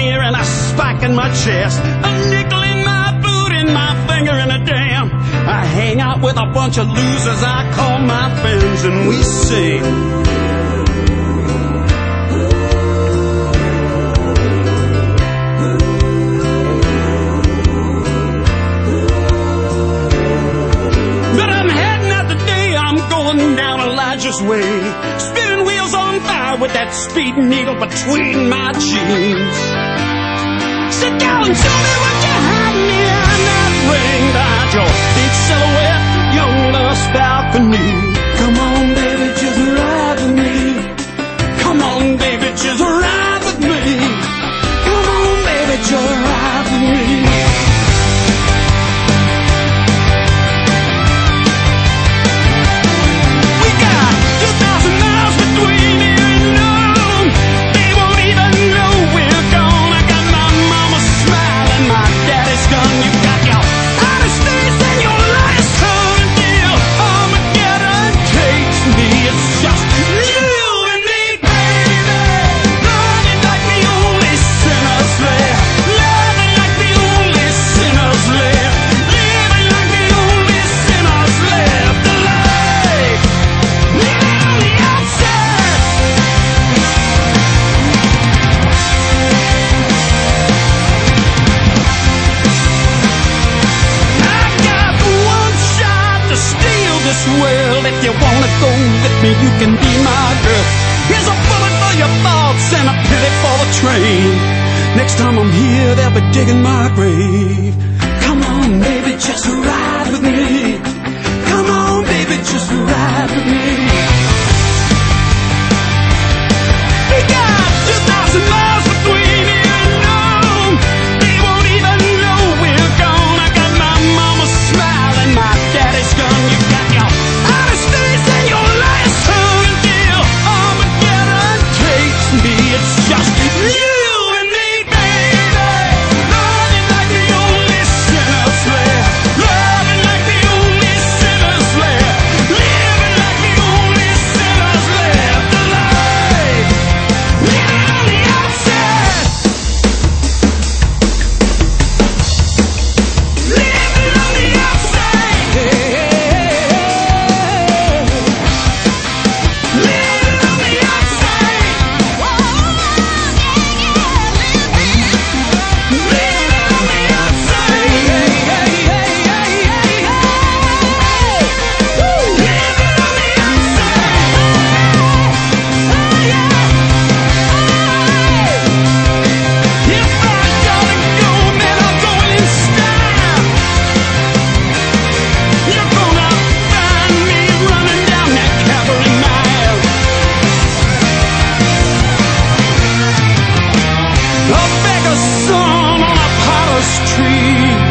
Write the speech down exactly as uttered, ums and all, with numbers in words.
ear and a spike in my chest, a nickel in my boot and my finger in a dam. I hang out with a bunch of losers I call my friends, and we sing. But I'm heading out today, I'm going down Elijah's way, spinning wheels on fire with that speeding eagle between my jeans. Sit down and show me what you had behind that ring, behind your big silhouette, young lust balcony. Come on, baby, just ride with me. Come on, baby, just ride with me. Come on, baby, just ride with me. If you wanna go with me, you can be my girl. Here's a bullet for your thoughts and a pity for the train. Next time I'm here, they'll be digging my grave. Come on, baby, just ride with me. Come on, baby, just ride with me. We got two thousand miles between here and home. They won't even know we're gone. I got my mama's smile and my daddy's gun. You got your it's just you and me, baby. Loving like the only sinners left. Loving like the only sinners left. Living like the only sinners left alive. Living on the outside. Living on the outside. Hey, hey, hey. Living on the outside. A beggar's son on a potter's tree.